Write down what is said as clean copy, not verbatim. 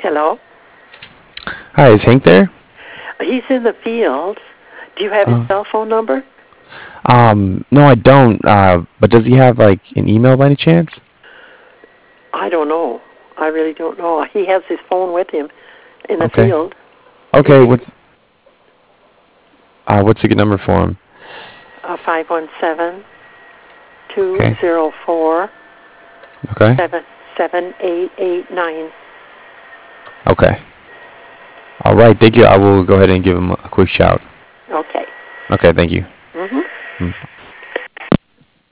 Hello? Hi, is Hank there? He's in the field. Do you have his Uh, cell phone number? no, I don't. But does he have like an email by any chance? I don't know. I really don't know. He has his phone with him in the Okay. field. Okay. Maybe What's a good number for him? 517 Okay. 204 Okay. 7889. Okay. All right. Thank you. I will go ahead and give him a quick shout. Okay. Okay. Thank you. Mm-hmm. Mm.